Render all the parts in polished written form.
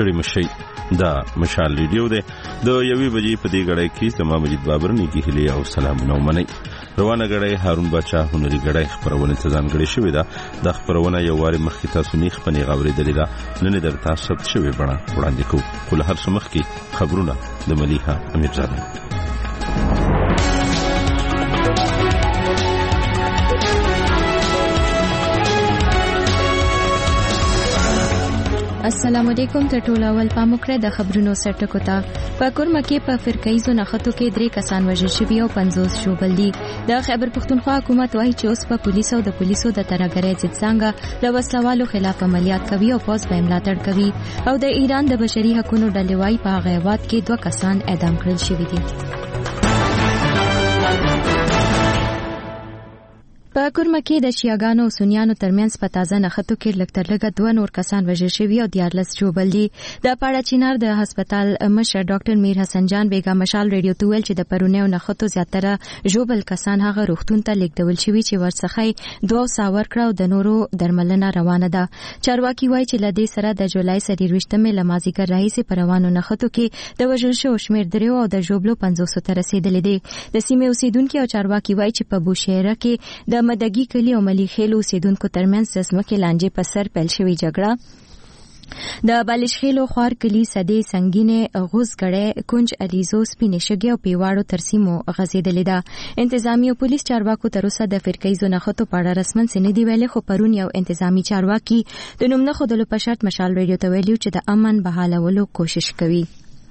ستړي مشي. دا مشال ریډیو دی. د 1 بجې په دې غړې کې زما مجید بابر نیکی هلي او سلامونه ومنئ. روانه غړې هارون بچا هنري غړې خبرونه تزان غړې شوې ده. د خبرونه یو واري مخکې تاسو نه خپنې غوړې دلې ده نن درته ثبت شوې بڼه وړاندې کوو. کله هر څه مخکې خبرونه د مليحه امیرزاده. السلام علیکم. ته ټول اول پاموکره د خبرونو سرټکو ته. په کورمه کې په فرقایزو نښتو کې 3 کسان وژل شوي او 50 ژوبل دي. د خیبر پښتونخوا حکومت وايي چې اوس په پولیسو او د پولیسو د ترهګرۍ ضد څنګه د وسلوالو خلاف عملیات کوي او پوز به ملاتړ کوي. او د ایران د بشري حقوقو ډلې وايي په هغه هیواد کې 2 کسان اعدام کړل شوي دي. په کورمه کې د شیعاګانو او سنیانو ترمنځ په تازه نښتو کې لکترلګه 2 نور کسان وژل شوي او 14 ژوبل دي. د پاړه چینار د هسپتال مشر ډاکټر میر حسن جان بیگا مشال ریډیو ته ویل چې د پرونیو نښتو زیاتره ژوبل کسان هغه روغتون ته لیږدول شوي چې ورڅخه 2 ساور کړه او د نورو درملنه روانه ده. چارواکي وایي چې لدې سره د جولای 23مې لمازیګر راهیسې په روانو نښتو کې د وژل شو شمیر 3 او د ژوبلو 500 ته رسیدلې دي. د سیمې اوسیدونکو او چارواکي وایي چې په بوشهره کې د مدګي کلی او ملي خیل اوسیدونکو ترمنځ د ځمکې لانجې په سر پیل شوې جګړه. د بالشخیلو خوار کلی سدې سنگینه غوزګړې کنج الیزو سپینې شګي او پیواړو ترسیمو غزیدلې ده. انتظامی او پولیس چارواکو تر اوسه د فرقایزو نښتو په اړه رسمن څه نه دی ویلي، خو پرون یو انتظامی چارواکي د نوم نه خودلو په شرط مشال ریډیو ته ویلي چې د امن بحالولو کوشش کوي.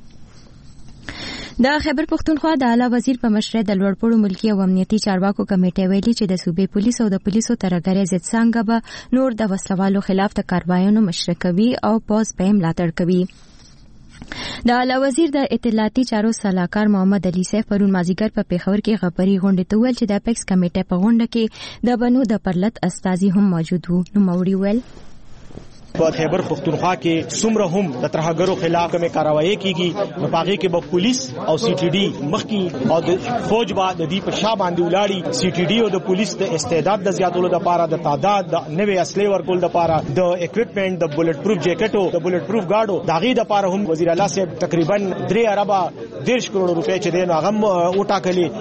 د خیبر پښتونخوا د اعلی وزیر په مشرۍ د لوړپوړو ملکی او امنیتي چارواکو کمیټې ویلي چې د صوبې پولیس او د پولیسو ترهګرۍ ضد څنګه به نور د وسلوالو خلاف د کاروایونو مشري کوي او پوز به ملاتړ کوي. د اعلی وزیر د اطلاعاتي چارو سلاکار محمد علي سیف پرون مازیګر په پیښور کې خبري غونډه ته ویل چې د اپیکس کمیټې په غونډه کې د بنو د پرلط استازي هم موجود وو. نو موري ویل په خیبر پښتونخوا کې څومره هم د ترهګرو خلاف کومه کاروایی کیږي نو پاغي کې به پولیس او سی ټي ډي مخکي او د فوج با د دې په شا باندې ولاړی. سی ټي ډي او د پولیس د استعداد د زیاتولو لپاره د تعداد د نوې اصلي ورکول لپاره د اکوپمنٹ د بولټ پروف جیکټو د بولټ پروف گاډو داغي لپاره هم وزیر اعلی صاحب تقریبا 3 ارب 10 کروڑ روپے چې دین هغه وټاکلي.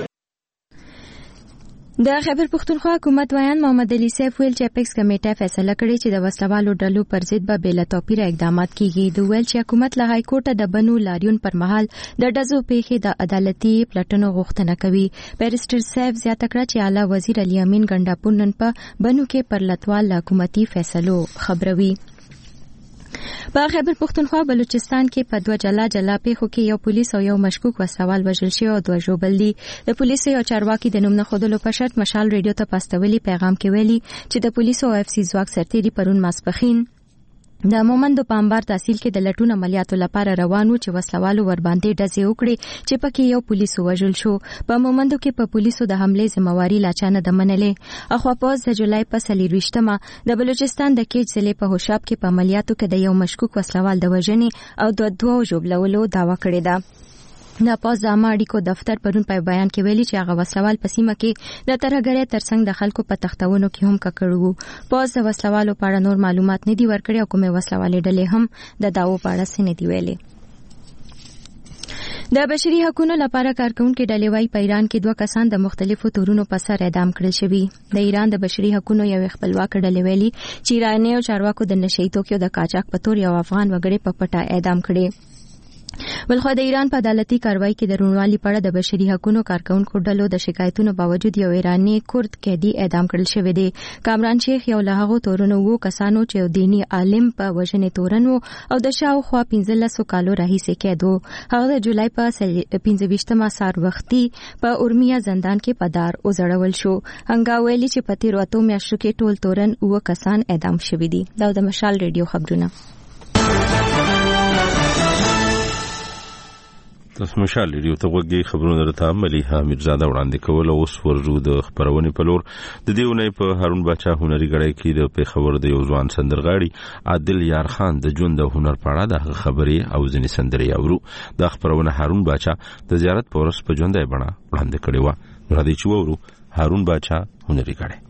د خیبر پښتونخوا حکومت ویان محمد علي سیف ویل چې اپیکس کمیټه فیصله کړې چې د وسلوالو ډلو پر ضد به بلا توپیر اقدامات کیږي. د ویل چې حکومت له های کورټ د بنو لاریون پر مهال د ډزو پیښې د عدالتي پلټنو غوښتنه کوي. بیرسټر سیف زیاته کړه چې اعلی وزیر علي امین ګنڈاپور نن په بنو کې پر لټوال حکومتي فیصلو خبروي. په خیبر پښتونخوا بلوچستان کې په 2 جلا پیښو کې یو پولیس او یو مشکوک وسوال وژل شوی او 2 ژوبل دي. د پولیسو یو چارواکي د نوم نه خودلو په شرط مشال ریډیو ته پاستولي پیغام کې ویلي چې د پولیسو او اف سي ځواک سرتیري پرون ماسپخین د مومندو په انبار تحصیل کې د لټون عملیاتو لپاره روان وو چې وسلوالو ور باندې ډزې وکړي چې پکې یو پولیس وژل شو. په مومندو کې په پولیسو د حمله ذمہواری لاچانه د منلې. اخوا پوز د جولای په 23مه د بلوچستان د کیج ضلع په هوشاب کې په عملیاتو کې د یو مشکوک وسلوال د وژنې او د 2 ژوبلولو دعوا کړې ده. د پوز د عامه اړیکو دفتر پرون په بیان کې ویلي چې هغه وسلوال په سیمه کې د ترهګرۍ ترڅنګ د خلکو په تختونو کې هم ککړ وو. پوز د وسلوالو په اړه نور معلومات نه دی ورکړي او کومه وسلوالې ډلې هم د داوو په اړه څه نه دی ویلي. د بشري حقوقو لپاره کارکونکو ډلې وايي په ایران کې 2 کسان د مختلفو تورونو په سر اعدام کړل شوي. د ایران د بشري حقوقو یو خپلواک ډلې ویلي چې ایرانی او چارواکو د نشئی توکیو د قاچاق په تور یو افغان وګړي په پټه اعدام کړي. بلخو د ایران په عدالتي کاروایی کې د رونوالي په اړه د بشري حقوقو کارکونکو ډلو د شکایتونو باوجود یو ایرانی کورد قیدی اعدام کړل شوی دی. کامران شیخ یو له هغو تورونو وو کسانو چې دینی عالم په وژنې تورن وو او د شاوخوا 15 کالو راهیسې قید وو. هغه د جولای په 25مه سار وختي په اورمیا زندان کې په دار وزړول شو. هنګا ویلي چې په تیرو 8 میاشتو کې ټول تورن وو کسان اعدام شوي دي. دا د مشال ریډیو خبرونه. تاسو مشال ریډیو ته وګورئ. خبرونه درته مليحه امیرزاده وړاندې کول. اوس ورجو د خبرونه په لور. د دیونه په هارون بچا هنري غړی کې د پیښور د یو ځوان سندرغاړي عادل یار خان د ژوند د هنر په اړه د خبرې او ځینې سندرې اورو. د خبرونه هارون بچا د زیارت په ورځ په ژوندۍ بڼه وړاندې کړې و. راځي چې وورو هارون بچا هنري غړی.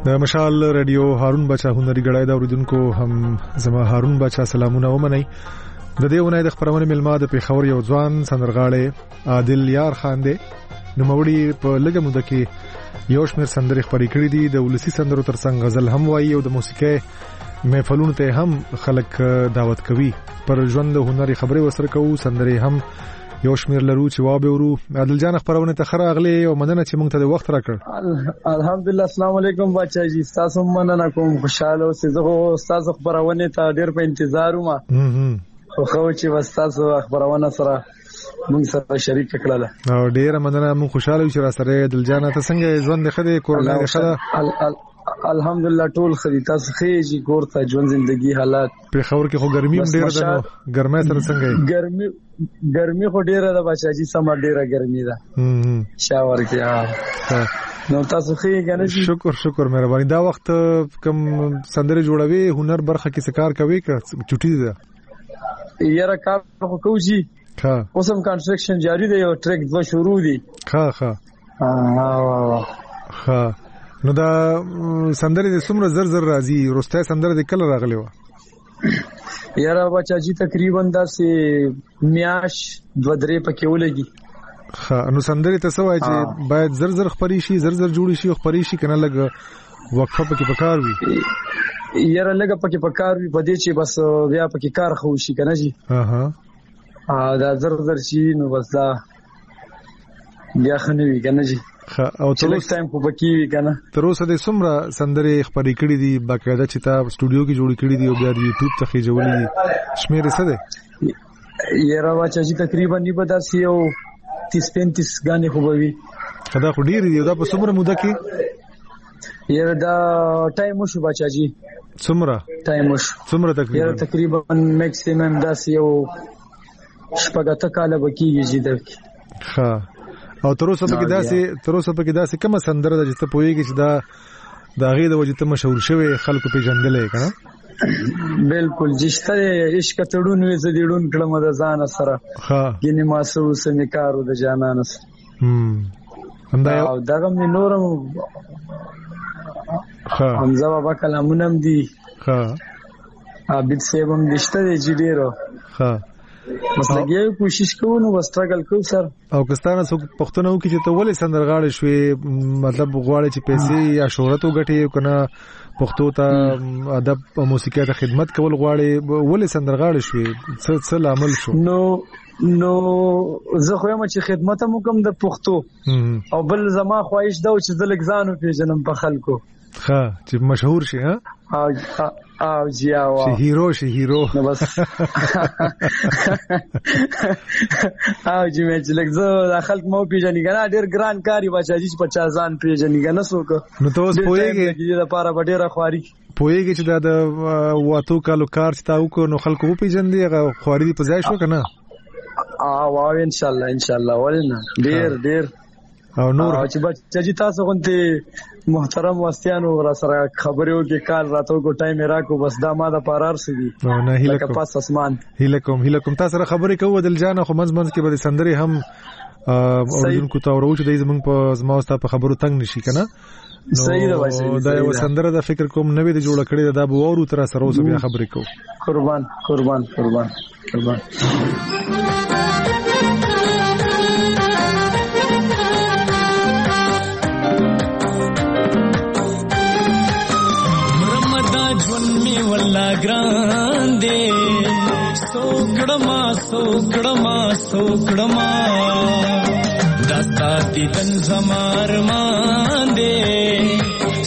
د مشال رادیو هارون بچا هنري غړای دا اوریدونکو هم زما هارون بچا سلامونه ومني. د دې ونې د خبرونه ملما د پیښور یو ځوان سندرغاړي عادل یار خان دی. نو موري په لګه مده کې یو شمېر سندرې خبرې کړې دي. د ولسی سندرو ترڅنګ غزل هم وایي او د موسیقۍ محفلونو ته هم خلک دعوت کوي. پر ژوند هنري خبرې وسره کوو، سندرې هم یو شمېر لرو چې وابه ورو. عادل جان خبرونه ته خراغلي او مننه چې مونږ ته د وخت راکړ. الحمدلله السلام علیکم بچا جی، تاسو مننه کوم، خوشاله اوسئ. زه تاسو خبرونه ته ډیر په انتظار وم. خو چې وستاسو خبرونه سره مونږ سره شریک کړل او ډیر مننه. مونږ خوشاله یو چې را سره عادل جان ته څنګه ژوند خدای کورونه خدا الحمدلله ټول خدي. تاسو خېږي کور ته ژوند ژوندۍ حالات په خبر کې خو ګرمي هم ډیره ده. ګرمه سره څنګه ګرمي خو ډیره ده بچا جی، سم ډیره ګرمي ده. شاور کې نو تاسو خېږي کنه. شکر مهرباني. دا وخت کم سندره جوړوي هنر برخه کې څه کار کوي که چټي ده؟ یاره کار خو کوي. اوس هم کنستراکشن جاری دی، یو ټریک دو شروع دي. نو دا سندره د څومره زر راځي؟ روسته سندره د کله راغلی و؟ یاره بچا جی تقریبا داسې میاش 2-3 پکې ولګي. نو سندره ته څه وایي چې باید زر خبري شي، زر جوړي شي او خبري شي کنه لګ وقفه پکې پکار وي؟ یاره لګ پکې پکار وي په دې چې بس بیا پکې کار خو شي کنه جی. دا زر شي نو بس دا بیا خنوي کنه جی. او تر اوسه ټایم خو پکې وي کنه. تر اوسه د څومره سندرې خبرې کړې دي باقاعده چې تا سټوډیو کې جوړې کړې دي او بیا د یوټیوب ته خېجولې دي؟ شمېر څه ده؟ یاره واچا جی تقریبا نیبه داسې یو 30-35 غانې خو به وي. دا خو ډېر دي. دا په څومره موده کې؟ یاره دا ټایم وشو بچا جی. څومره ټایم وشو؟ څومره تقریبا میکسیمم داسې یو 8 کاله بکیږي جی دغه. او تر اوسه پکې داسې کومه سندره ده چې ته پوهیږي چې دا غي د وجه ته مشهور شوی خلکو پیژندلې کنه؟ بالکل جشته عشق تړون وې زديډون کړم د ځان سره. ګینه ماسو سمکارو د جانان سره. او دغه مې نورم حمزه بابا کلامونم دي. عابد سیبم دشته دي جډیرو. بس لګیو کوشش کوو نو وسترګل کو سر. او کستانه څوک پښتنه وکړي چې ته ولې سندرغاړې شوې، مطلب غواړي چې پیسې یا شهرت وګټي کنه پښتو ته ادب او موسیقي ته خدمت کول غواړي، ولې سندرغاړې شوې؟ څه لامل شو؟ نو زه خو یم چې خدمت هم کوم د پښتو او بل زما خواهش دا چې د لګزانو پیژنم په خلکو. چې مشهور شي. او جی او شي هیرو نو بس. او جی مې چې لګزو خلک مو پیژني کنه ډیر ګران کاری بچا جی 50 ځان پیژني کنه څوک. نو تاسو پوهیږئ چې دا لپاره ډیره خواري پوهیږئ چې دا د واتو کالو کار چې تاسو کو نو خلکو په پیژندي هغه خواري په ځای شو کنه. او ان شاء الله ولنه ډیر او نور چې بچا جی تاسو غونته محترم واستیانو را سره خبرو کې کال راتو کو ټایم راکو بس دا ما د پارار سدي نه هیله پاس اسمان هیله کوم تاسو سره خبرې کوو دل جان خو منځ کې به سندري هم اوریدونکو ته ورو چې د زمونږ په زما واست په خبرو تنگ نشي کنه. صحیح ده وایي دا یو سندره د فکر کوم نوې د جوړ کړي دا به ورو تر سره اوس بیا خبرې کوو. قربان والله ګران دې سوکړما دستا دیدن زمار مان دې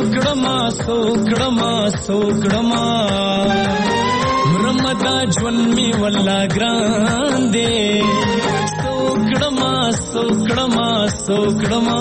سوکړما مرمدا ژوند می والله ګران دې سوکړما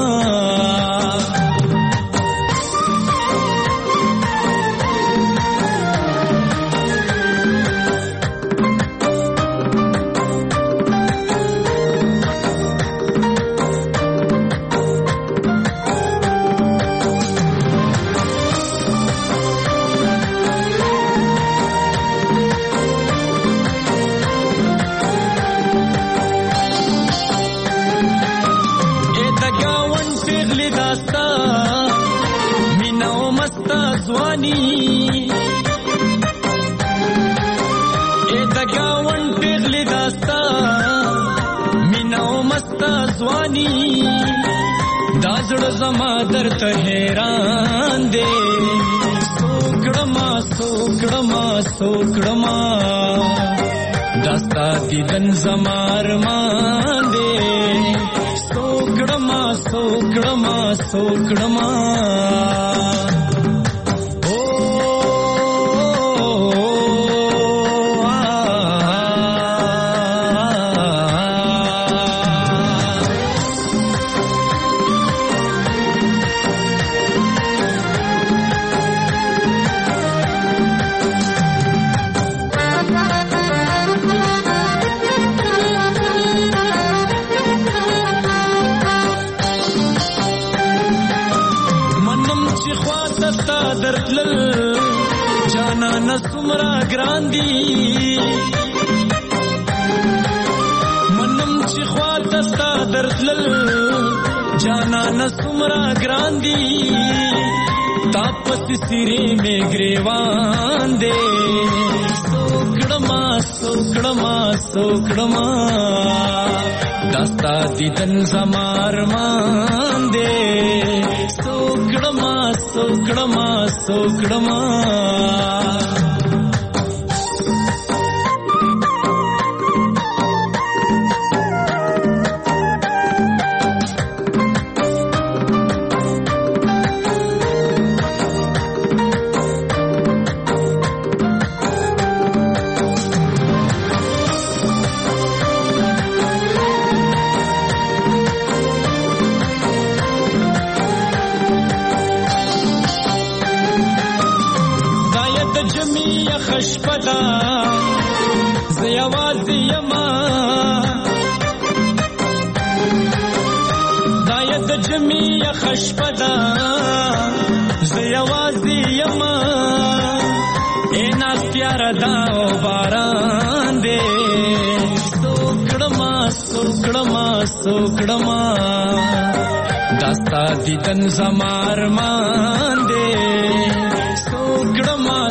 رواني دا زړه زما درته حیران دی سوکړما داستا دیدن زما ارمان دی سوکړما سمرا ګران دي منم چې خواته ستا درتلل جانان سمرا ګران دي تا پس سیرې مې ګریوان دي سوکړما داستا دیدن زما ارمان دي سوکړما خشپدا زیوازی یما داید جمی خشپدا زیوازی یما ایناس پیار داو باران دے سوکڑما داستا دیدن زمارمان دے سوکړما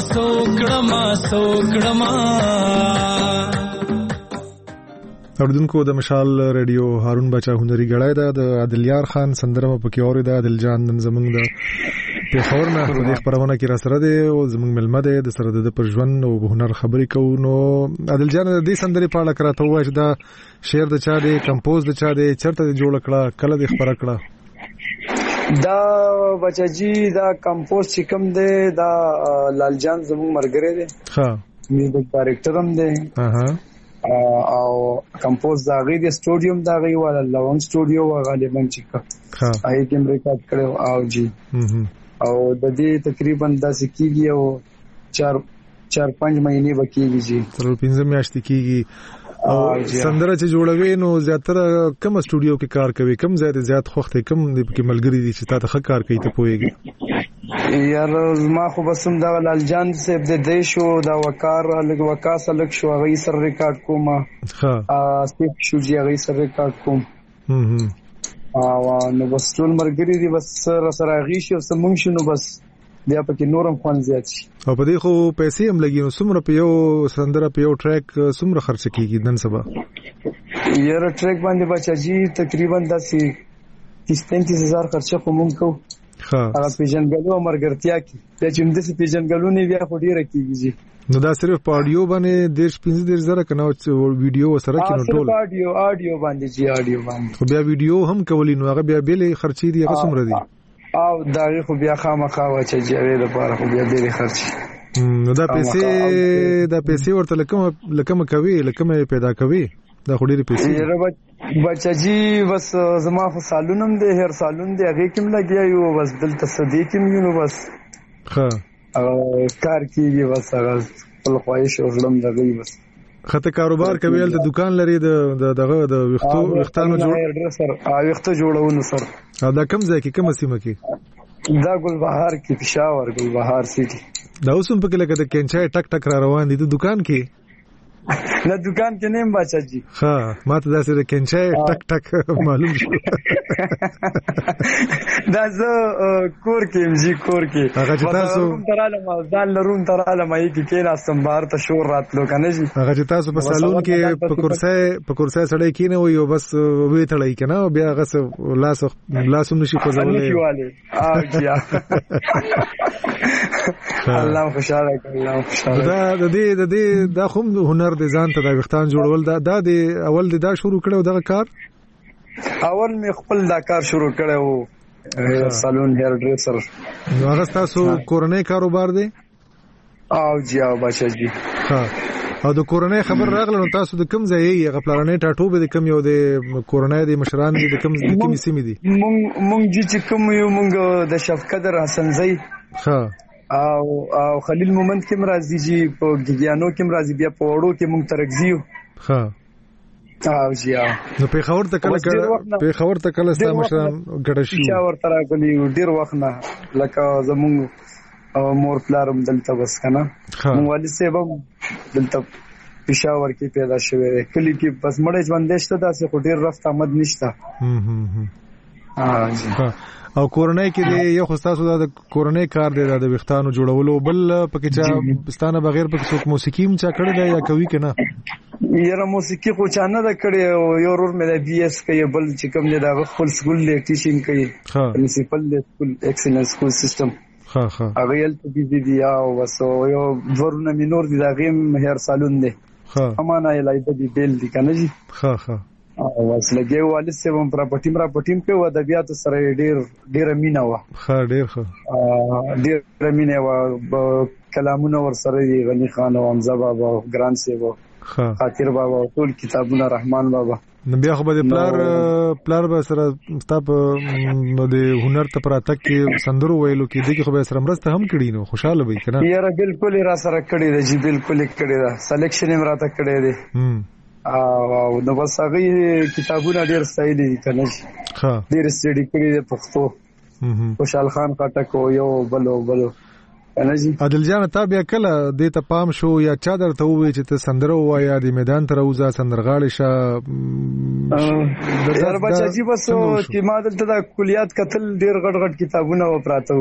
اوردونکو د مشال ریډیو هارون بچا هنري غړای دا د عادلیار خان سندره په کې اوري دا عادل جان نن زمونږ د پیښور نه د خبرونه کې را سره دی او زمونږ ملمه دی د سره د پرژوند او هنر خبرې کوو نو عادل جان د دې سندرې په اړه کراته وای چې دا شعر د چا دی کمپوز د چا دی چرته جوړ کړه کله د خبره کړه دا بچاجي دا کمپوز چې کوم دی دا لال جان زموږ مرګره دی ها میوزیک ډایرکټر هم دی او کمپوز دا غي د سټوډیوم دا غي والا لون سټوډیو غالبا چې ها آی ټیم ریکارډ کړو او جی او د دې تقریبا داسې کیږي او 4-5 مهینې وکیږي جی تر 15 میاشتې کیږي او سندره چې جوړوي نو زیاتره کوم سټوډیو کې کار کوي کوم زیات خوخته کوم د کې ملګری دي چې تا ته کار کوي ته پويږي یار ما خو بسم دا لال جان صاحب د دیشو دا وقار لګ وکاس لګ شو غي سر ریکارډ کوم ها سپیک شو جی غي سر ریکارډ کوم او نو بس ټول مرګری دي بس سره غي شو سمون شنو بس بیا پکې نورم خوان زیات شي او په دې خو پیسې هم لګي نو څومره په یو سندره په یو ټریک څومره خرچ کیږي نن سبا یاره ټریک باندې بچاجي تقریبا 30-35 خرچه کوم کو هغه پیژنګلو مرګرتیا کی چې موږ د پیژنګلو نه بیا خو ډیره کیږي نو دا صرف په اډیو باندې 15 زره کنه ویډیو سره کې نو ټول اډیو باندې جی اډیو باندې خو بیا ویډیو هم کولی نو هغه بیا بیل خرچې دي هغه څومره دي او دا خو بیا خامخا واچي جوړې د پاره خو بیا ډېر خرچ نو دا پیسې ورته لکه کوي لکه پیدا کوي دا خو ډېر پیسې بچاجي بس زما خو سالونم دی هر سالون دی هغه کوم لګیا یو بس دلته صدیق یو نو بس ها کار کیږي بس هغه خپل خواهش او ظلم دغه بس خته کاروبار کوي د دکان لري دغه د وختانو وخته جوړونو سر دا کم ځای کې کوم سیمه کې دا ګلبهار کې پېښور ګلبهار سيټي دا اوسم په کې لکه د کینچای ټک ټک را روان دي د دکان کې نه دکان کې نیم بچا جی. ها ماته داسې د کنچای ټک ټک معلوم شو. دا زه کور کې جی کور کې هغه چې تاسو تراله ما ځان لرون تراله ما یې کې ناستم بهر ته شور راتلو کنه جی. هغه چې تاسو په سالون کې په کرسي سړی کینه وي او بس وې تړای کنه بیا هغه لاس نشي خوځولای. او جی الله خوشاله کړه. دا د دې دا خو هنر د ځان ته د وختان جوړول دا د اول دا شروع کړو دغه کار. اول می خپل دا کار شروع کړو سالون هیر ډریسر. نو هغه تاسو کورنۍ کاروبار دی؟ او جی او بچا جی. ها او د کورنۍ خبر راغله نو تاسو د کوم ځای یې غپلانې ټاټو به د کوم یو د کورنۍ د مشران دي د کوم سیمې دي؟ مونږ چې کوم یو مونږ د شفقدر حسن زئی ها او خلیل مومند کې مرাজি جی په ګیانو کې مرাজি بیا په وړو کې مونږ ترګزیو. ها او جی نو په خبر ته کله ستا مشران ګډ شي پېښور تر غلی ډیر وخت نه لکه زمونږ مور پلارم دلته بس کنه مونږ والي سیبم دلته پېښور کې پیدا شوی کلی کې بس مړې ژوندې شته داسې خو ډیر رفت آمد نشته. او کورنۍ کې یو خصاصو د کورنۍ کار دی د وختانو جوړولو بل پکې چا پستانه بغیر پکې څوک موسیقي هم چا کړی دی یا کوي کنه؟ یاره موسیقي خو چا نه کړی یو ورور مې د بي اس کوي بل چې کوم دی دا خپل سکول له ټیچینګ کوي پرنسپل سکول ایکسلنس سکول سیستم. هغه یل ته بي دي او وسو یو ورونه مینور دي دا غیم هیر سالون دی. امانه لای د بیل دی کنه جی. او وسلګي والد سیوم پراپټیم په ادبیات سره ډیر مینا و. ډیر مینا و کلامونه ور سره غنی خان او حمزه بابا ګران سیو خاطر بابا ټول کتابونه رحمان بابا. بیا خو به پلار به سره ستاب د هنر ته پراته کې سندرو ویلو کې دغه خو به سره مرسته هم کړی نو خوشاله وي کنه؟ یاره بالکل را سره کړی دی جی بالکل کړی دا سلیکشن هم راته کړی دی. او نو بس هغه کتابونه ډیر سایلی کنه ډیر سټډي کړی د پښتو. خوشحال خان خټک یو بلو کنه جی. عادل جان تا بیا کله د ته پام شو یا چا درته وې چې ته سندره وایا د میدان ته روزه سندرغاړي شه؟ در بچا جی بس چې ما دلته د کلیات قتل ډیر غټ کتابونه و پراته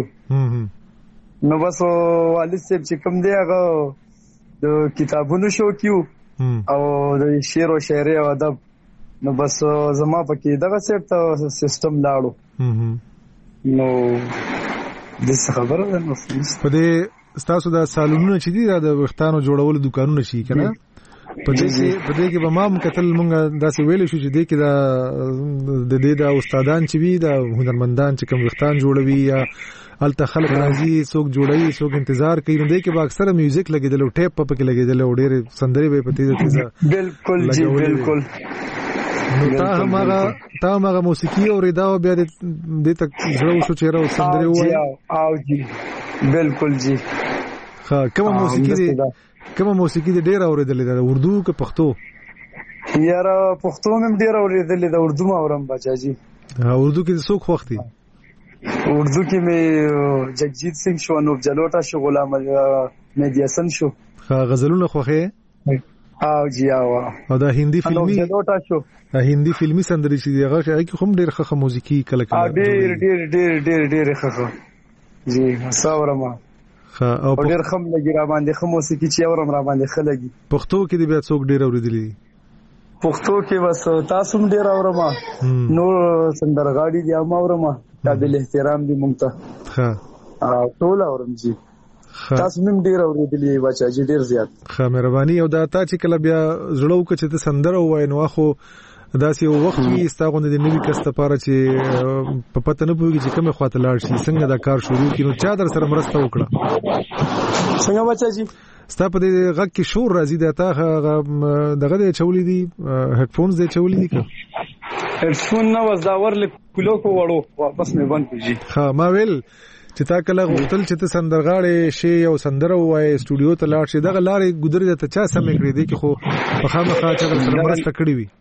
نو بس والد صاحب چې کوم دی هغه د کتابونو شو کیو او د شعر او شاعري او ادب نو بس زما پکې دغه سیټ سیستم لاړو. نو د خبره ده نو په دې تاسو د سالونونو چې دي د وختانو جوړولو دکانونه شي کنه په دې کې به ما مکتل مونږ داسې ویل شو چې دې کې د دې د استادان چې وي د هنرمندان چې کوم وختان جوړوي یا الته خلک راځي څوک جوړي څوک انتظار کوي نو دې کې به اکثره میوزیک لګیدل او ټیپ پکې لګیدل او ډېر سندري به پتی ده. بالکل جی بالکل. نو تا هغه موسیقي او ریدا او بیا دې تک زړه شو چې راو سندري وای او جی بالکل جی. ها کومه موسیقي دې ډېر اوریدلې ده اردو که پښتو؟ یاره پښتو مې ډېر اوریدلې ده اردو ما اورم بچا جی. اردو کې څوک خوښ دي؟ اردو کې مې جگجیت سنگ شو انوپ جلوټا شو غلام مهدی حسن شو. غزلونه خوښه؟ او جی او دا هندي فلمي انوپ جلوټا شو هندي فلمي سندري چې هغه هم ډېر ښه موسیقي کله ډېر ښه جی ساورما او ډېر خم لګي را باندې خم موسیقي چې اورم را باندې خلګي. پښتو کې دې بیا څوک ډېر اوریدلی دي؟ پښتو کې بس تاسو هم ډېر اورما نو سندرغاړي دی ما اورما قابل احترام دي مونږ ته. ها ټول اورم جی تاسو هم ډیر اوریدلی بچا جی ډیر زیات. ښه مهرباني. او دا تا چې کله بیا زړه وکړه چې ته سندره وای نو خو داسې یو وخت وي ستاغونه د نوې کس لپاره چې په پته نه پوهیږي چې کومه خواته لاړ شي څنګه دا کار شروع کړي نو چا در سره مرسته وکړه؟ څنګه بچا جی ستا په دې غږ کې شور راځي دا تا دغه دې چولې دي هډفونز دې چولې دي که هډفون نه وز دا ورل کلو کو وړو واپس مې بند کړی. ها ما ویل چې تا کله غوښتل چې ته سندرغاړې شي او سندره وای سټوډیو ته لاړ شي دغه لارې ګذرې ته چا سمې کړې دي کې خو په خامخا چې سره مرسته کړې وي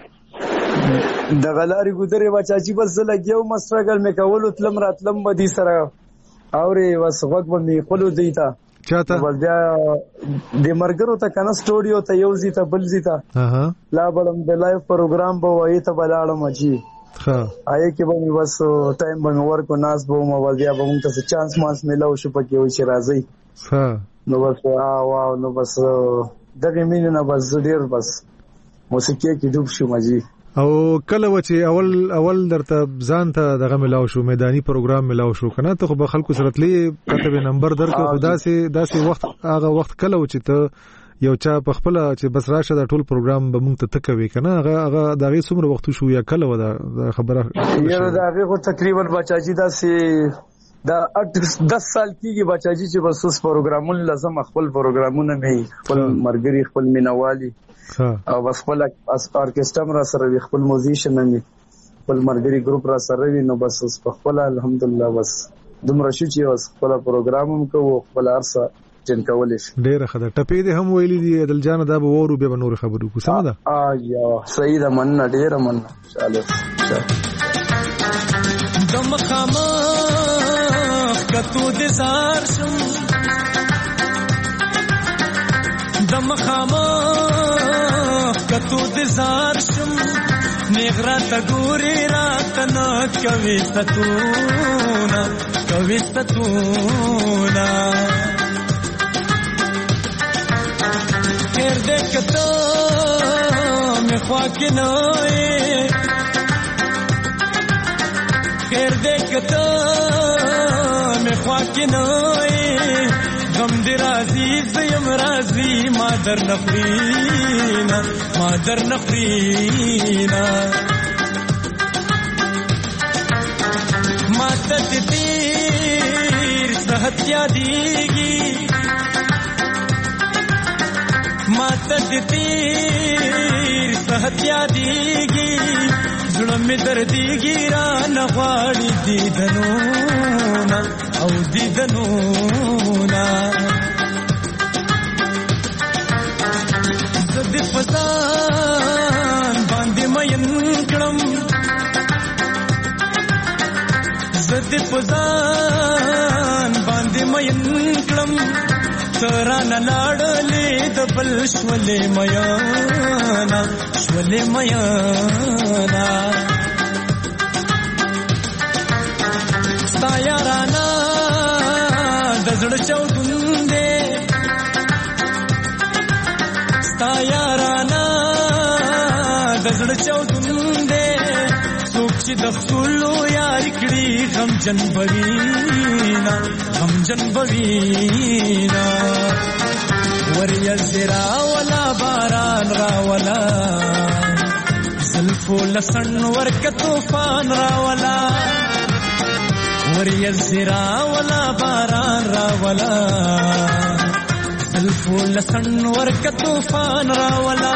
دغه لارې ګذرې بچا چې بس لګیو مسترګل مې کول تلم راتلم بدی سره اورې وس وګ مې خلو دیتا چاته بیا د مرګرو ته کنه سټوډیو ته یو زی ته بل زی ته لا بلم د لایو پروګرام به وای ته بلاړم اجي آیا کې به بس ټایم باندې ورکو ناس به مو بیا به موږ ته چانس مانس ملاو شو پکې وای چې راځي نو بس واو نو بس دغه مين نه بس ډیر بس موسیقي کې ډوب شو مجي او کله و چې اول درته ځان ته دغه ملاو شو میداني پروګرام ملاو شو کنه ته خو به خلکو سره تلې کتب نمبر درکو خداسي وخت هغه وخت کله و چې ته یو چا په خپل چې بس راشه دا ټول پروګرام به مونږ ته تکوي کنه هغه دغه څومره وخت شو یا کله و دا خبره یره دغه خو تقریبا بچاجي دا 10 سال کېږي بچاجي چې بس اوس پروګرامونه لازم خپل پروګرامونه نه خپل مرګري خپل مینوالي او بس خپل ارکسترا را سره خپل موزیشن نه خپل مرګري ګروپ را سره وي نو بس اوس خپل الحمدلله بس دومره شو چې اوس خپل پروګرام هم کوو خپل ارسه جن کولش ډیره خدای ټپې دې هم ویلي دي عدل جان دا به ورو به نور خبرو کو سم ده یا صحیح ده من ډیره من چاله دم خما کتو دې زار شم دم خما کتو دې زار شم نغرا تګوري رات نه کوي ستونا خیر دې کته مې خوا کې نه خیر دې کته مې خوا کې نه غم دې راځي زم راځي ما در نفرینا ما ته تیر صحت یادېږي ماته تیر صحت یادېږي زړه مې دردېږي را نه غواړي دیدنونه زه دې په ځان باندې مین کړم ترانه لاړلې د بل شولې میانا ستا یارانا د زړه چاودون دې څوک چې د خپلو یار کړي غمجن بوینا وریا زرا ولا باران راولا زلفو لسن ورک طوفان راولا وریا زرا ولا باران راولا زلفو لسن ورک طوفان راولا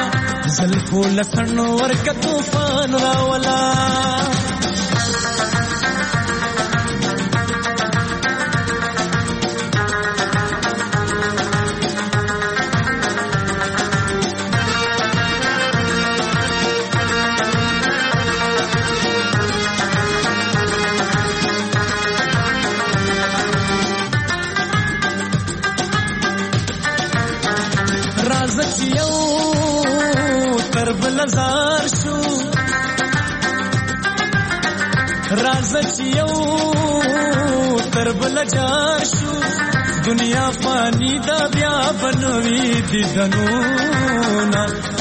راځه چې یو تر بل جار شو دنیا فانی دا بیا بنوي دیدنونه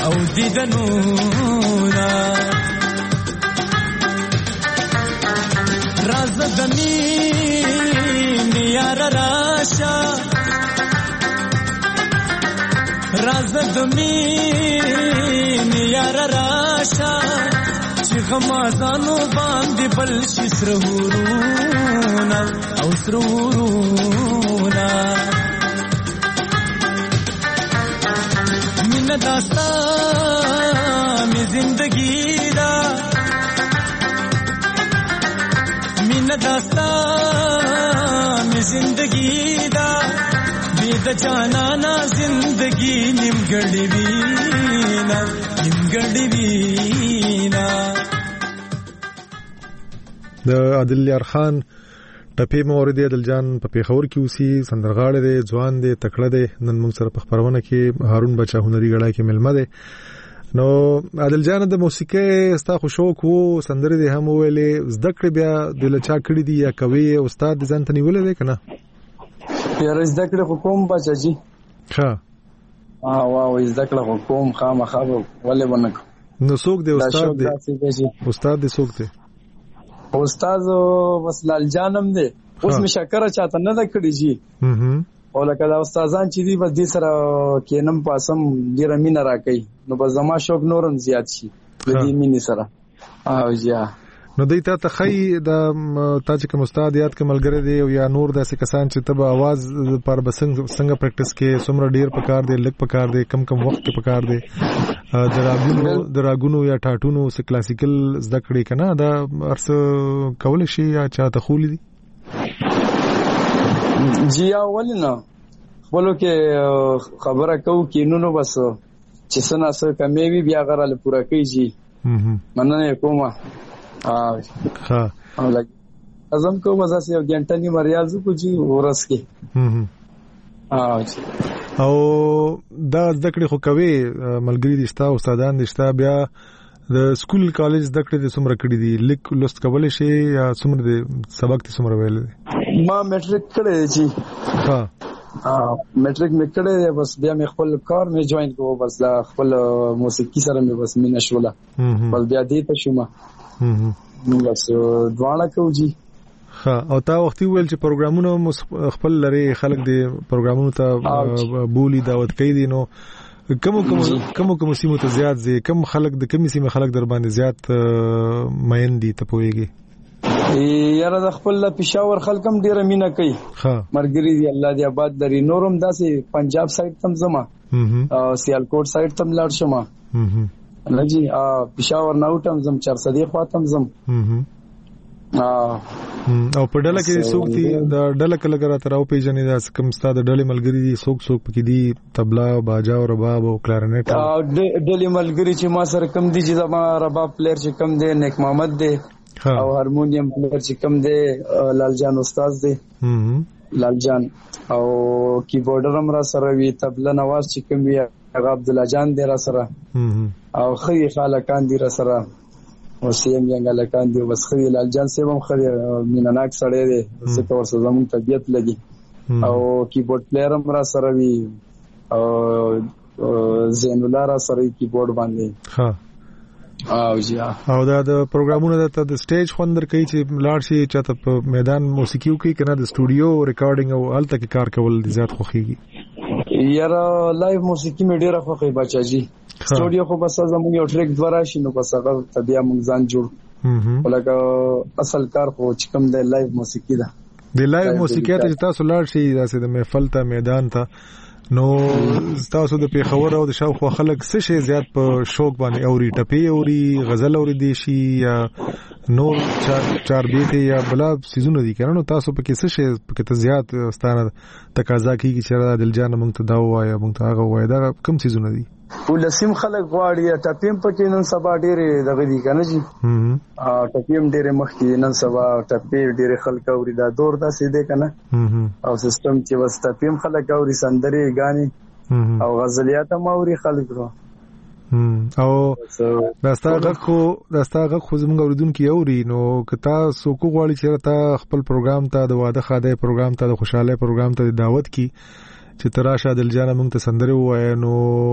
راځه د مینې یار راشه غمازانو باندې بل شي سرورونه مینه داستا می زندگی دا بی د جانانا زندگی نیمګړې وینا د عادل یار خان ټپي مورد عادل جان په پیښور کې اوسي، سندرغاړی دی، ځوان دی، تکړه دی. نن موږ سره په خبرونه کې هارون بچا هنري غړای کې ملمه دی. نو عادل جان د موسیقي ستا خو شوق وو، سندرې دې هم ویلې، زده کړې بیا د لچا کړې دي یا کوي استاد دې ځان ته نیولې دی کنه؟ یاره زده کړې خو کوم بچا جی. ښه واو زده کړې خو کوم خامخا ولې ونک. نو څوک دی استاد دی؟ استاد دې څوک دی؟ استاد بس لال جانم دی. اوس می شکر چاته نه د کړی جی. او لکه دا استادان چې دی بس دې سره کینم پاسم ډیر مینه راکې، نو بس زما شوق نورم زیات شي د دې مینې سره. او یا نو دوی ته تخی د تا چې کوم استاد یاد کې ملګری دی یا نور داسې کسان چې تب आवाज پر بسنګ څنګه پریکټیس کې څومره ډیر پکار دی، لږ پکار دی، کم وخت کې پکار دی، دراګونو یا ټاټونو سه کلاسیکل زده کړې کنه دا ارس کول شي یا چاته خولې دي؟ جی اولنا خپلو کې خبره کوو کې نو بس چې څنګه څه کمې وي بیا غره پوره کوي جی. مننه کومه. ها او لګ ازم کو مزه سي غنټه ني مریاض کو جی ورس کې. او دا ذکر خو کوي ملګری دي ستا استادان دي ستا بیا د سکول کالج ذکر دي څومره کړی دي، لیک لوست کول شي یا څومره دي سبق دي څومره ویل دي؟ ما میټریک کړی جی. ها میټریک مې کړی بس بیا مې خپل کار مې جوائن کوو، بس لا خپل موسیقي سره مې بس مینه شوله، بس بیا دې ته شوم. نو بس دواړه کوو جی. ها او تا وختي ویل چې پروګرامونه خپل لري، خلک دې پروګرامونو ته بولی دعوت کوي دي، نو کوم سیمو ته زیات دي، کوم خلک د کومې سیمه خلک در باندې زیات مین دي ته پويږي؟ یاره د خپل پېښور خلکم ډیره مینه کوي. مرګري دی الله دې آباد لري. نورم داسې پنجاب سایډ تم زما او سیالکوټ سایډ تم لاړ شم نه جی. پېښور نه وټم زم 400 خواته زم. او په ډله کې څوک دي د ډله کله کرا تر او پیژنې دا کوم ستاسو د ډلې ملګری دي څوک پکې دي؟ تبلا، باجا او رباب او کلارنټ. ډلې ملګری چې ما سره کم دي چې زما رباب پلیئر چې کم دی نیک محمد دی، او هارمونیم پلیئر چې کم دی لال جان استاد دی لال جان، او کیبورډر هم را سره وی، تبلا نواز چې کم وی هغه عبد الله جان دی را سره، او خی خالقان دی را سره، او سیم ینګ لکان دی. بس خی لال جان سیب هم خی مینناک سړی دی، څه کور څه زمون طبيعت لګي، او کیبورډ پلیئر هم را سره وی، او زین الله را سره کیبورډ باندې. ها او جی. او دا د پروګرامونو د سټیج خوندر کوي چې لاړ شي چاته په میدان موسیقي کوي کنه د سټوډیو ریکارډینګ او الته کې کار کول دي زیات خوخيږي؟ یاره لایو موسیقي مې ډیره خوخي بچا جی. سټوډیو خو بس زموږ یو ټریک دوه راشي نو بس هغه طبيعه موږ ځان جوړ ولکه اصل کار خو چې کوم د لایو موسیقي ده. د لایو موسیقي ته تاسو لاړ شي داسې د محفل ته میدان ته، نو تاسو د پیښور او د شاوخوا خلک څه شي زیات په شوق باندې اوري؟ ټپي اوري، غزل اوري دي شي یا نور چار بیت یا بلا سيزونه دي کنه؟ نو تاسو پکې څه شي پکې ته زیات ستانه تقاضا کیږي چې دل جان مونږ ته دا وایي مونږ ته هغه وایي، دا کوم سيزونه دي؟ ولسم خلک غواړي ټپیم پکې نن سبا ډېر دغه دي کنه جی. ټپیم ډېر مخکې نن سبا ټپی ډېر خلک اوري، دا دور دا سیده کنه. او سیستم چې وس ټپیم خلک اوري، سندري غاني او غزلیات هم اوري خلک. او داستا غږ خو زموږ اوریدونکو اوري، نو کتا سو کو غواړي چې تا خپل پروګرام ته د واده خاده پروګرام ته د خوشاله پروګرام ته دعوت کی چې تراشه دل جان مونږ ته سندره وایي، نو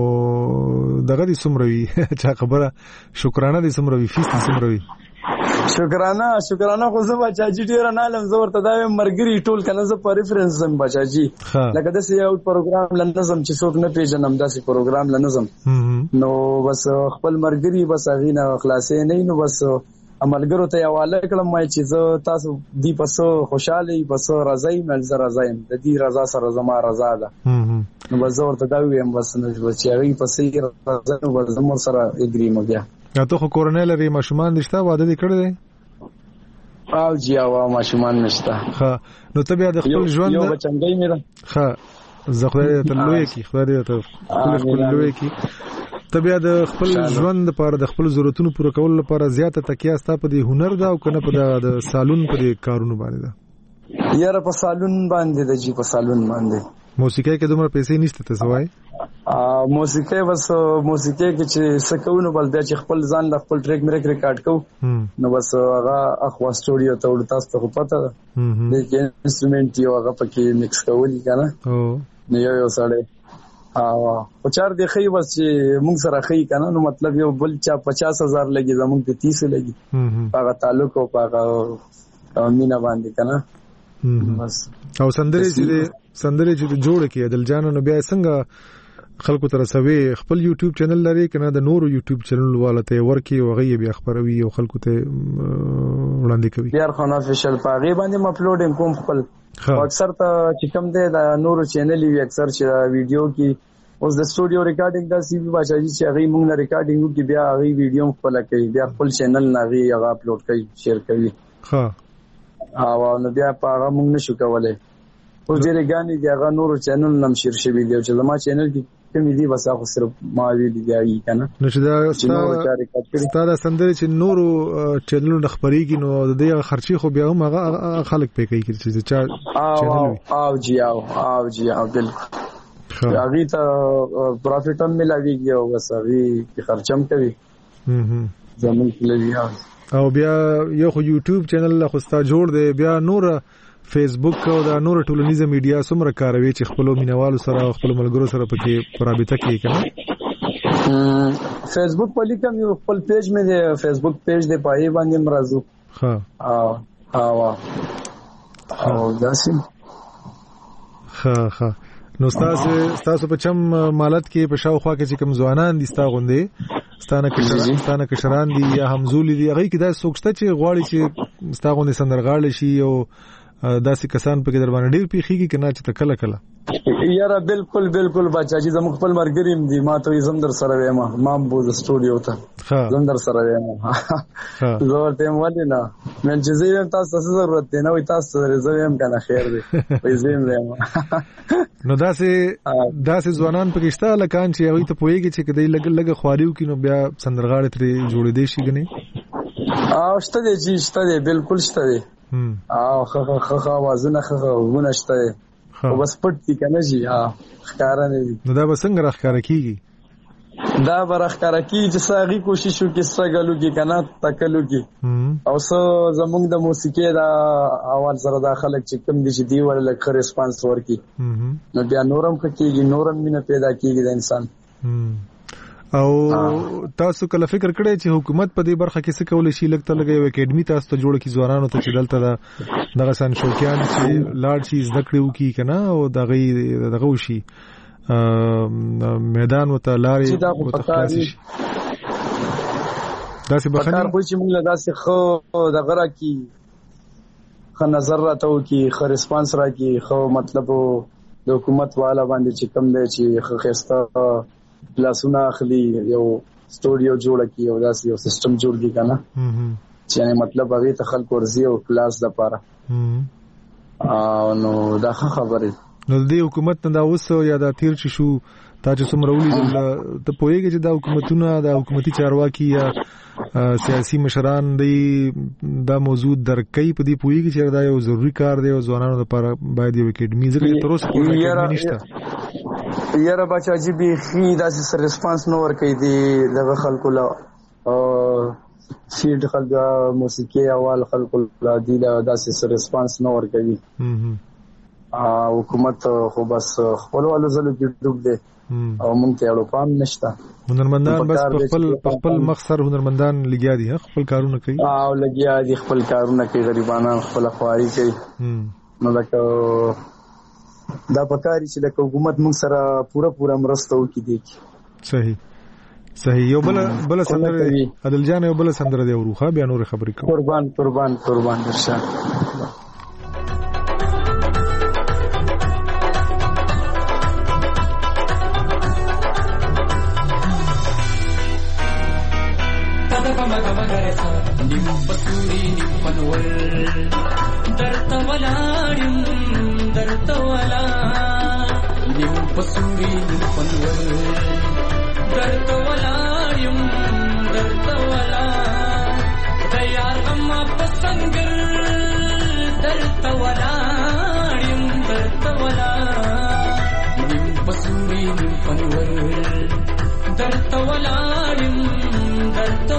دغه دي سمروي چا خبره شکرانه دي سمروي فیس دي سمروي؟ شکرانه خو زه بچا جی ډیر نه لم زور ته دا مرګري ټول کنه زه په ریفرنس زم بچا جی، لکه د سی اوټ پروګرام لنظم چې څوک نه پیژنم داسې پروګرام لنظم، نو بس خپل مرګري بس غینه خلاصې نه، نو بس عملګرو ته حواله کړم چې زه تاسو دی پسو خوشاله پس راځي مل راځم د دې رضا سره زما رضا ده، نو بس ورته دا ویم بس نو چې هغه پسې راځم نو بس زموږ سره اګریم بیا. یا ته خو کورنل لري ماشومان دشته واده دې کړی دی؟ او جی او ماشومان نشته. ها نو ته بیا د خپل ژوند یو بچنګي میرا ها زه خدای ته لوی کی خدای ته خپل لوی کی ته بیا د خپل ژوند لپاره د خپل ضرورتونو پوره کول لپاره زیاته تکیه ستا په دې هنر دا او کنه په د سالون په دې کارونو باندې ده؟ یاره په سالون باندې د جی په سالون باندې موسیقي کې دومره پیسې نشته ته سوای موسیقي بس موسیقي کې چې سکهونه بل د خپل ځان د خپل ټریک مې ریکارډ کو نو بس هغه اخوا سټوډیو ته ورته تاسو ته پته ده د انسټرومنت یو هغه پکې مکس کولی کنه نو یو سړی او چار دی خی بس چې موږ سره خی کنه نو مطلب یو بل چا 50000 لګي زموږ په 30 لګي هغه تعلق او هغه مینا باندې کنه بس او سندري چې جوړ کې عدل جان نو بیا څنګه خلکو تر سوي خپل یوټیوب چینل لري کنه د نورو یوټیوب چینل والته ورکی او غي بیا خبروي او خلکو ته وړاندې کوي بیا خو افیشل پاغي باندې اپلوډ کوم خپل اکثر ته چې کوم دی د نورو چینل وی اکثر چې ویډیو کې اوس د سټوډیو ریکارډینګ د سی بي بچاجي چې هغه موږ نه ریکارډینګ کې بیا هغه ویډیو خپل کوي بیا خپل چینل نه هغه اپلوډ کوي شیر کوي او نو بیا هغه موږ نشو کولای او ډېر غاني دی هغه نورو چینل نم شیر شوی دی چې زما چینل کې کوم دی بس هغه صرف ما ویل دی کنه نو چې دا ستاره سندري چې نورو چینل نه خبريږي نو د دې خرچي خو بیا هم هغه خلک پې کوي چې چا چینل او جی بالکل هغه ته پروفیټ هم ملاويږي او بس هغه خرچم کوي زمون کلیه او بیا یو خو یوټیوب چینل خو ستا جوړ دی بیا نور فیسبوک او د نور ټولنیزه میډیا سمره کاروي چې خپل مینوالو سره خپل ملګرو سره پکې پرابطه کوي کنه فیسبوک په لیکم یو خپل پیج مې دی فیسبوک پیج دی پای باندې مرزو او داسې نو تاسو په چم مالت کې په شاوخوا کې چې کوم ځوانان دي ستا غوندې ستانه کشران دي یا همزولي دي هغه کې دا سوچته چې غواړي چې ستا غوندې سندرغاړي شي او داسې کسان په کې در باندې ډېر پیخيږي کنه چې کله کله یاره بالکل بچا چې زموږ خپل مرګریم دي ما ته زم در سره وایم ما بو د سټوډیو ته زم در سره وایم زور ته ولې نه من چې زه تاسو څه ضرورت دی نو تاسو سره زویم کنه خیر دی وې زم وایم نو داسې ځوانان پکې شته لکان چې هغه ته پويږي چې کدی لګ خواریو کینو بیا سندرغاړي ترې جوړې دي شي غني او شته دی بالکل شته دی او خخ وازنه خخ ونشته او بس پټ دي کنه جی ښکارا نه دي نو دا به څنګه راښکارا کیږي دا به راښکارا کیږي چې ساغي کوشش وکړي سګلو کې کنه تکلو کې او سو زمونږ د موسیقي دا اول سره دا خلک چې کوم دي چې دی ول لکه ریسپانس ورکي نو بیا نورم کېږي نورم مینه پیدا کیږي د انسان او تاسو کله فکر کړی چې حکومت په دې برخه کې څه کول شي لکه لګي یو اکیډمي تاسو ته جوړ کی ځوانانو ته چې دلته دغه سن شوقیان چې لاړ شي زده کړو کی کنه او دغه وشي میدان وته لارې وته شي داسې بخنه خو چې موږ داسې خو دغه را کی خو نظر راته کی خو ریسپانس را کی خو مطلب د حکومت والا باندې چې کم دی چې خو خسته کلاسونه اخلي یو سټوډیو جوړ کی او داسې یو سیستم جوړ کی کنه چې مطلب هغه ته خلک ورزي او کلاس د پاره نو دا خبره نو د حکومت نه دا اوس یا دا تیر شو تا چې څومره ولې ته پوهیږي چې دا حکومتونه د حکومتي چارواکي یا سیاسي مشران دی دا موضوع درکې په دې پوهیږي چې دا یو ضروری کار دی او ځوانانو لپاره باید یو اکیډمي ځکه تر اوسه کومه نشته یاره بچا جی به خي داسې ریسپانس نو ور کوي دي دغه خلکو لا فیلډ خلک موسیقي اول خلکو لا دي داسې ریسپانس نو ور کوي حکومت خو بس خپل ولې زلو کې ډوب دي او مونږ ته اړو پام نشته هنرمندان بس خپل مخسر هنرمندان لګیا دي خپل کارونه کوي او لګیا دي خپل کارونه کوي غریبانو خپل خواري کوي نو لکه دا پکاري چې د حکومت موږ سره پورا مرسته وکړي دي صحیح یو بل سندره عدل جان یو بل سندره دی وروخه بیا نور خبرې کوم قربان درشه پسوري پنور درته ولایم درته ولا د یار غم په څنګه درته ولا درته ولاړم درته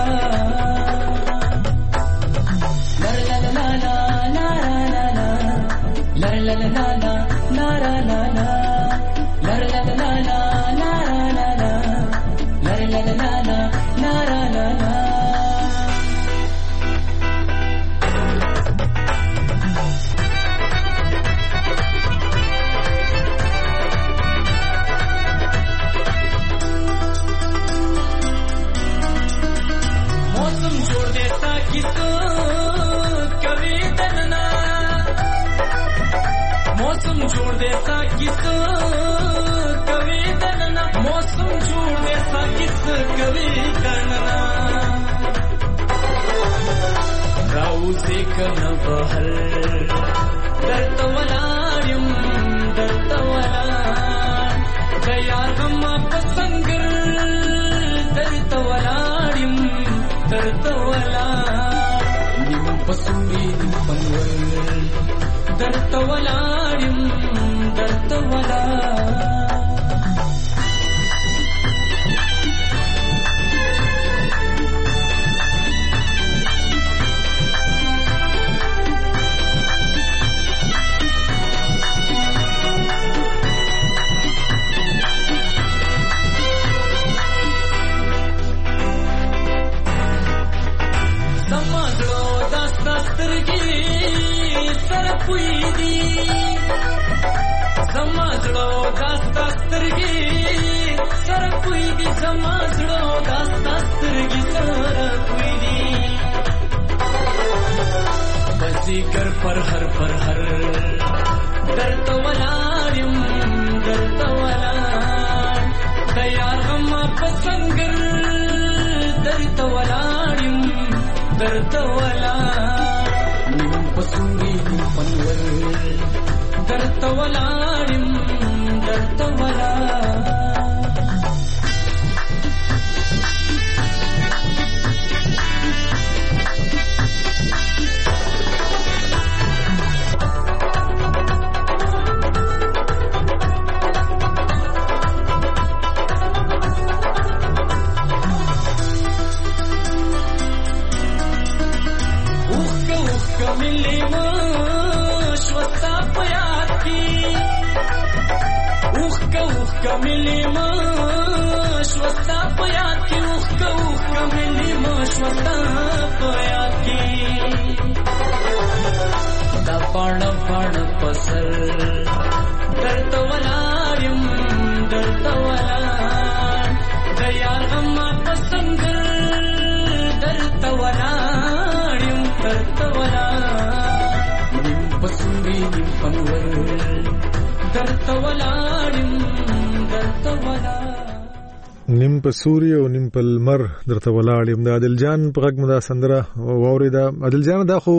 نیم په سوري او نیم په لمر درته ولاړم. د عادل جان په غږ مدا سندره واوریدا. عادل جان دا خو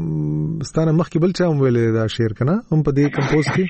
ستانه مخکې بل چا ویل دا شعر کنه هم په دې کمپوز کې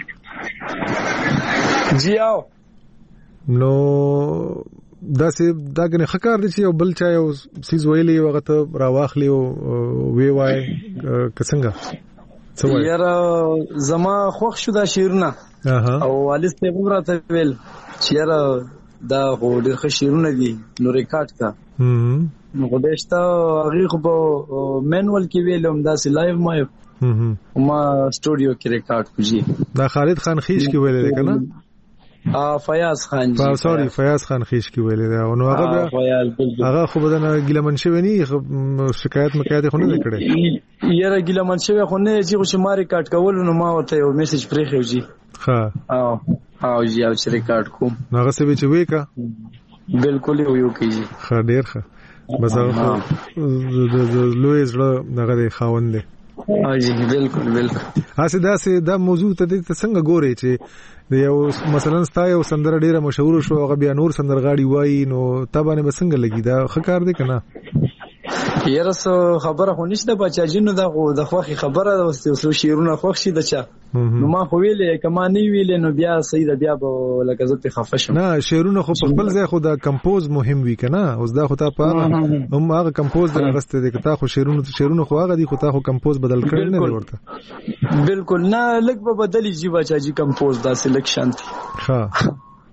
جی او نو دا سه دا کنه خکار دي چې یو بل چا یو سیز ویلې وخت راواخلی او وی وای کڅنګه څو یاره زما خوښ شو دا شعرونه او والد ته وراته ویل چې یاره دا ډېر ښه شعرونه دي نو ریکارډ کا نو غوښتا هغه په مینوال کې ویلم دا سي لایو ما سټوډیو کې ریکارډ کوجی. دا خالد خان خیش کې ویل کنه فیاض خان جی سوري فیاض خان خیش کې ویل دا نو هغه خو بدنه ګلمن شوی نه شکایت مکایت خو نه کړي یاره ګلمن شوی خو نه چې خو ما ریکارډ کول نو ما ورته یو میسج پرې خوږي ها او جی او چې ریکارډ کوم هغه څه چې وې کا بالکل یو کیږي ښه ډیر ښه بس هغه لوی زړه دغه خاوند دی. جی بالکل اسه دا موضوع ته څنګه ګوري چې یو مثلا ستا یو سندره ډیره مشهور شو هغه بیا نور سندرغاړي وایي نو تابانه بسنګ لګي دا خکار دی کنه یاره سو خبره خو نشته بچا جنو دا د خوخي خبره اوسه شیرونه خوښ شي دچا نو ما خو ویلې کما نه ویلې نو بیا سید بیا به لکه زه په خفه شم. نه شیرونه خو په خپل ځای خو دا کمپوز مهم وی کنه اوس دا خو تا په هغه کمپوز د غسته دي کته خو شیرونه خو هغه دي خو تا خو کمپوز بدل کړی نه ورته بالکل نه لګ به بدلی جی بچا جی کمپوز دا سلیکشن ها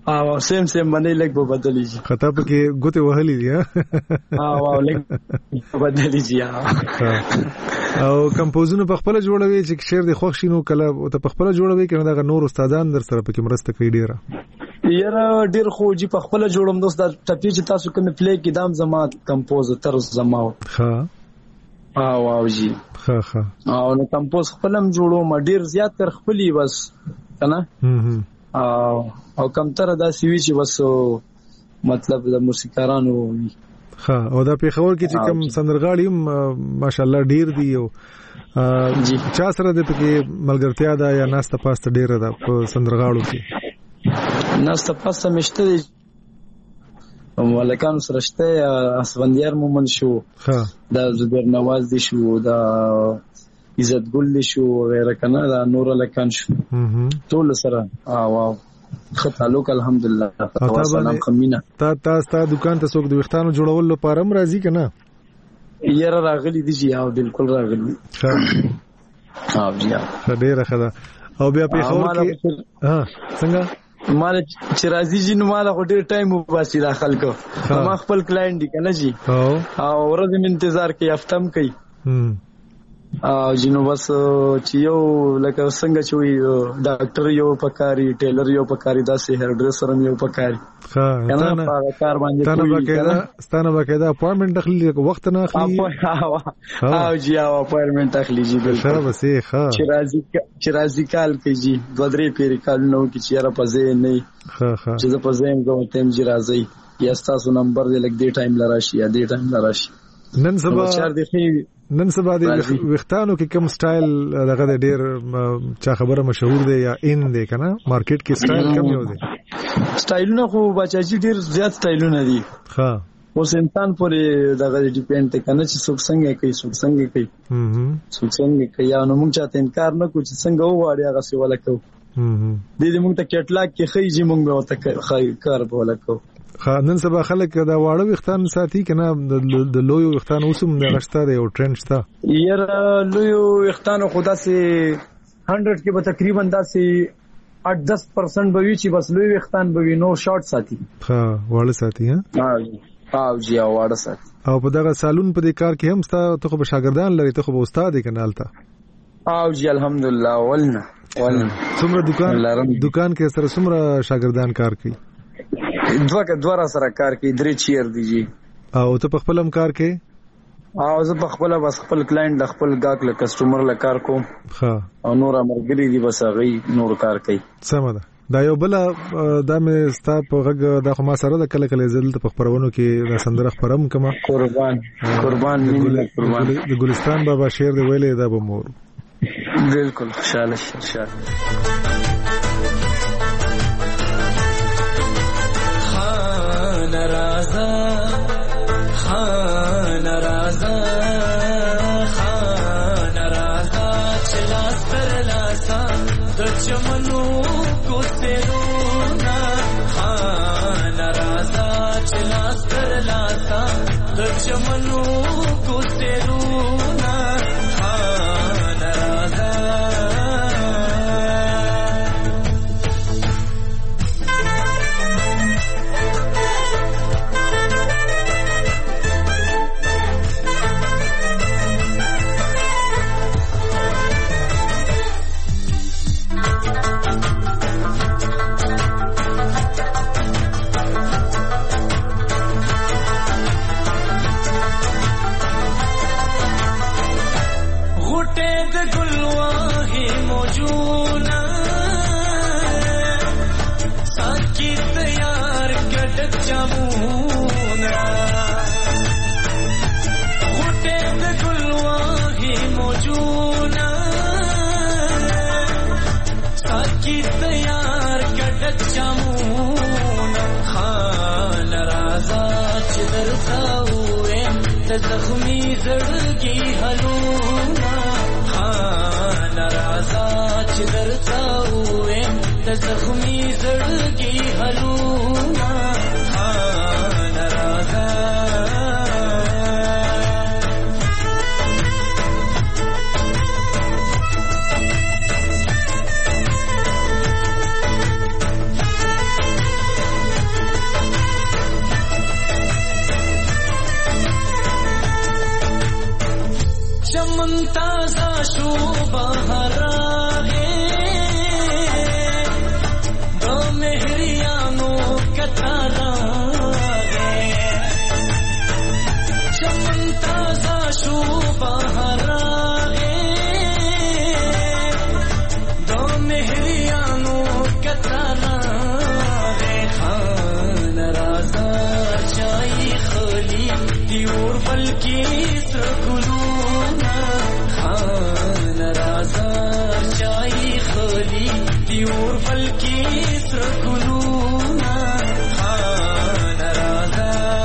او سیم باندې لګ به بدلی شي خطا پکې ګوته وهلې دي او لګ بدلی شي او کمپوزونه په خپل جوړوي چې شعر د خوښ شینو کله ته په خپل جوړوي کنه دا نور استادان در سره پکې مرسته کوي ډیره یاره ډیر خو جی په خپل جوړم دوست دا ټپی چې تاسو کوم پلی کې دام زما کمپوزر زما ها او جی ها او نو کمپوز خپلم جوړوم ډیر زیات تر خپلې بس کنه او کم تر دا سوي چې بس مطلب د موسیقارانو ها او دا په خبر کې چې کم سندرغاړي ماشاءالله ډیر دی او چا سره د پکې ملګرتیا دا یا ناسته پاسته ډیره ده په سندرغاړو کې ناسته پاسته مشته دي ولکان سره شته اسفندیار مومن شو دا زبیر نواز دي شو دا عزت ګل دي شو غیره کنه دا نور لکان شو ټول سره واو خطالوک الحمدلله سلام خمینا تا دکان ته څوک د وختانو جوړول لپاره هم راځي کنه یاره راغلی دي او بالکل راغلی ډیره ښه ده او بیا په خبر کې څنګه مال چې راځي جن مال ډیر ټایم وباسي داخل کو ما خپل کلاینټ دی کنه جی او ورځ انتظار کوي هفتم کوي جنو بس چې یو لکه څنګه چې وي ډاکټر یو پکاري ټیلر یو پکاري دا سي هیر ډریسر یو پکاري کنه په کار باندې ستانه باقاعده اپوینټمنټ اخلي وخت نه اخلي او جی او اپوینټمنټ اخلي جی بالکل بس چې راځي کال کې جی 2-3 پیری کال نو کې چې را پځې نه چې زه پځې کوم تم جی راځي یا تاسو نمبر دې لګ دې ټایم لراشي یا دې ټایم لراشي نن سبا د وختانو کې کوم سټایل دغه ډېر چا خبره مشهور دی یا ان دی کنه مارکیټ کې سټایل کم یو دی سټایلونه خو بچاجي ډېر زیات سټایلونه دي ها اوس انسان پورې دغه ډیپند کنه چې څوک څنګه کوي څوک څنګه کوي نو موږ چاته انکار نه کوو چې څنګه وواړي هغه څه ولکو دې موږ ته کټلاګ کې خېږي موږ به ته کار به ولکو نن سبا خلک دا واړه وختان ساتي کنه د لوی وختان اوسم د غشته دی او ټرند شته یاره لوی وختان خدا سي 100 کې به تقریبا داسې 8-10% به وي چې بس لوی وختان به وي نو شارټ ساتي واړه ساتي او جی واړه ساتي او په دغه سالون په دې کار کې هم ستا ته خو شاګردان لري ته خو استاد یې کنالته او جی الحمدلله ولنا څومره دکان کې سره څومره شاګردان کار کوي دوه سره کار کوي 3 چیر دي جی او ته په خپل کار کوي او زه په خپل بس خپل کلاینټ د خپل گاک له کسٹمر له کار کوم او نور امرګری دي بس هغه نور کار کوي سم ده دا یو بل د مې ستا په غږ د خو ما سره د کله زل په خبرونو کې د سندره خبرم کما قربان د ګلستان بابا شعر دی ویلې دا به مور بالکل خوشاله زخمی زړګي هلونا ناراضه چې درته وې د زخمی زړګي هلونا ناراضه چمن تازه شو بهار راغې د مهریانو کتار راغې چمن تازه شو بهار راغې د مهریانو کتار راغې خان رازا چای خلی دیور بلکی سرګلونا خان رازا چای خلی دیور بلکی سرګلونا خان رازا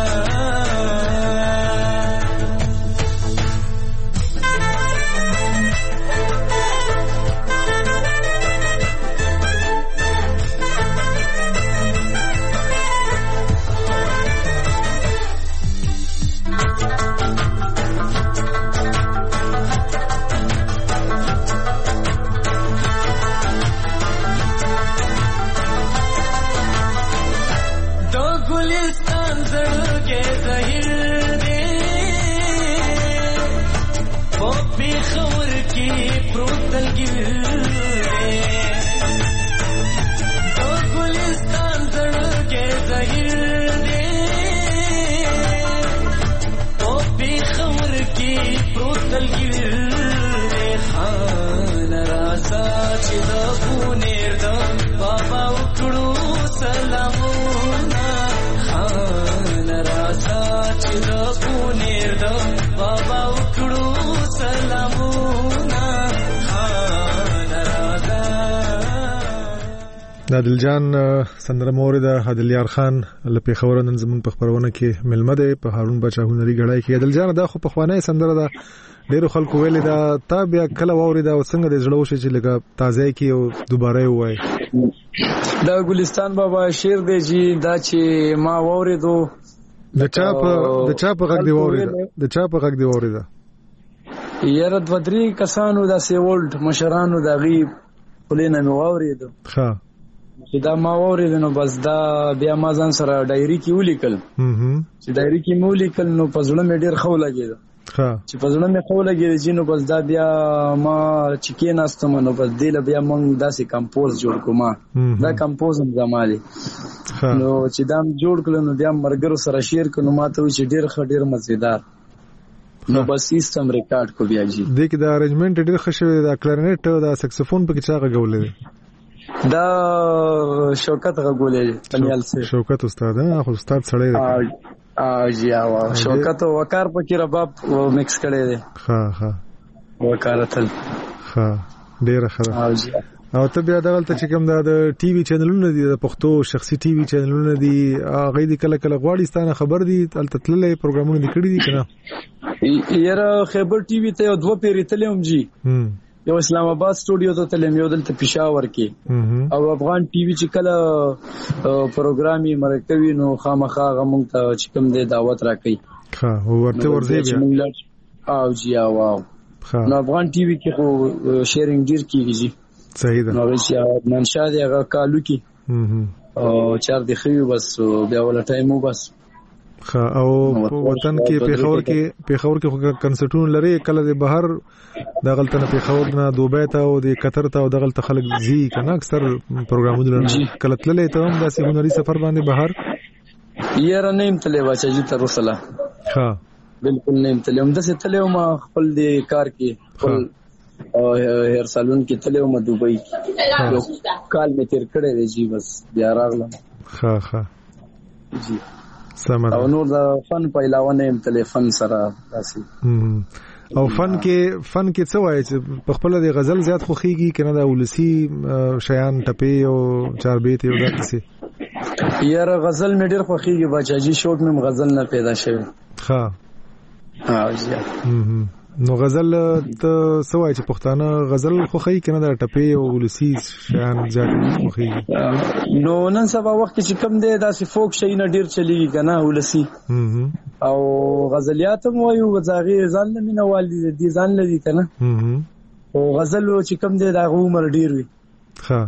عادل جان سندره مورد عادل یار خان له پیښور نن زمون په خبرونه کې ملمه ده په هارون بچا هنري غړای کې. عادل جان دا خو په خوانه سندره ده ډیرو خلکو ویل دا تا بیا کله ووري دا څنګه د زړه وشي چې لګه تازه کې او دوباره وای دا ګلستان بابا شعر دی جی دا چې ما ووري دو د چا په غږ دی ووري د چا په غږ دی ووري دا یاره د ودري کسانو دا سی ولډ مشرانو دا غیب ولینه مې ووري دو ها چې دا ما ووري نو بس دا بیا ما ځان سره ډایری کې ولیکل چې ډایری کې مو لیکل نو پزړه مې ډیر خو لګید چې پزړه مې خو لګید چې نو بس دا بیا ما چې کې ناستم نو بس دله بیا مونږ داسې کمپوز جوړ کوم دا کمپوز هم زمالي نو چې دا جوړ کړل نو بیا مرګرو سره شیر کړو ما ته چې ډیر ډیر مزیدار نو بس سیستم ریکارډ کو بیا جی د کې دا ارنجمنت ډیر خوشوي دا کلارنټ او دا سکسفون په کې چا غولې دا شوکت غولې پنیال سے شوکت استاد خو استاد سړی جی وا شوکت وقار په کې رباب مکس کړي دي ها وقارتل ډیر ښه او ته بیا دغلته چې کوم دا د ټي وي چینلونه دي د پښتو شخصي ټي وي چینلونه دي هغه دي کله کله غواړي ستانه خبر دي تلته تللې پروګرامونه دي کړی دي کنه یاره خیبر ټي وي ته دوه پیری تلم جی یو اسلام آباد سټوډیو ته تلم یو دلته پېښور کې او افغان ټي وي چې کله پروګرامي مرکوي نو خامخا غمون ته چې کوم دی دعوت راکړي ورته ورځي بیا او جی واو نو افغان ټي وي کې خو شیرینګ ډیر کیږي صحیح ده نو چې منشا دی هغه کالو کې او چار دی خو بس بیا ول ټایمو بس او وطن کې پیښور کې کنسرټونه لري کله د بهر د غلطنه پیښور نه دوبه ته او د قطر ته او د غلط خلک زی کنه اکثر پروګرامونه لري کله تللې ته هم داسې هنري سفر باندې بهر یاره نیم تلې واچا جی تر وصله ها بالکل نیم تلې هم داسې تلې ما خپل د کار کې خپل هر سالون کې تلې ما دوبۍ یو کال می تیر کړی دی جی بس بیا راغلم ها جی سمه او نور د فن په علاوه نه تلیفون سره راسي او فن کې څه وایي چې په خپل د غزل زیات خوخيږي کنه د ولسی شیان ټپي او چار بیت یو داسې یاره غزل مې ډیر خوخيږي بچاجي شوق مې غزل نه پیدا شوی ها جی نو غزل ته څه وایي چې پښتانه غزل خوخي کنه د ټپي او ولسی شیان زیات خوخيږي نو نن سبا وخت چې کم دی داسې فوک شي نه ډیر چلیږي کنه ولسی او غزلیات مو یو غزاغي ځان نه مینوال دي ځان لري کنه او غزل چې کم دی دا عمر ډیر وي ها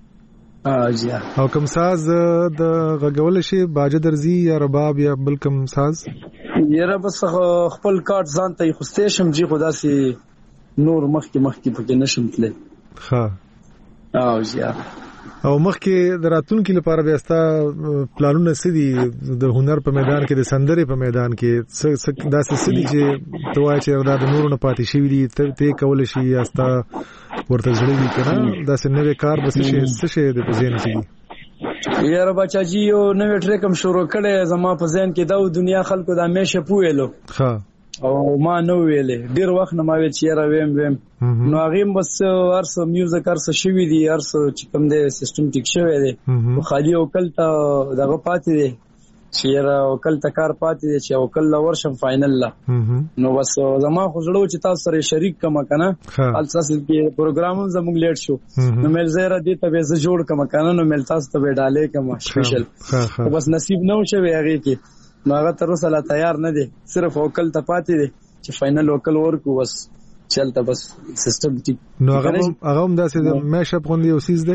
جی او کوم ساز د غږول شي باجه درزي یا رباب یا بل کوم ساز یره بس خپل کارت ځان ته خوسته شم جی خدا سي نور مخکې پکې نشم تللی. ها او زیات او مخکې د راتلونکي لپاره بیا ستا پلانونه څه دي د هنر په میدان کې د سندرې په میدان کې داسې څه دي چې ته وایې چې دا د نورو نه پاتې شوي دي ته کولی شي یا ستا ورته زړه وي که نه داسې نوی کار به څه شی د په ذهن کې دي؟ یاره بچا جي یو نوی ټریک هم شروع کړی زما په ذهن کې دا دنیا خلکو د همیشه پوهیلو او ما نو ویلې ډیر وخت نه ما ویل چې یاره ویم نو هغه بس ارسه میوزیک ارسه شوی دی ارسه چې کوم دی سیستم ټیک شوی دی خالي او کل ته دغه پاتې دی چې یاره او کل ته کار پاتې دی چې او کل ورشم فائنل لا نو بس زما خو زړه چې تاسو سره شریک کما کنه الاساس کې پروګرام زموږ لیټ شو نو مل زیره دې ته به ز جوړ کما کنه نو مل تاسو ته به ډالې کما سپیشل بس نصیب نو شوی هغه کې نو هغه تر اوسه لا تیار نه دی صرف وکل ته پاتې دی چې فائنل وکل ورکو بس چلته بس سیستم ټیک نو هغه هم داسې د میش اپ غوندي یو سیز دی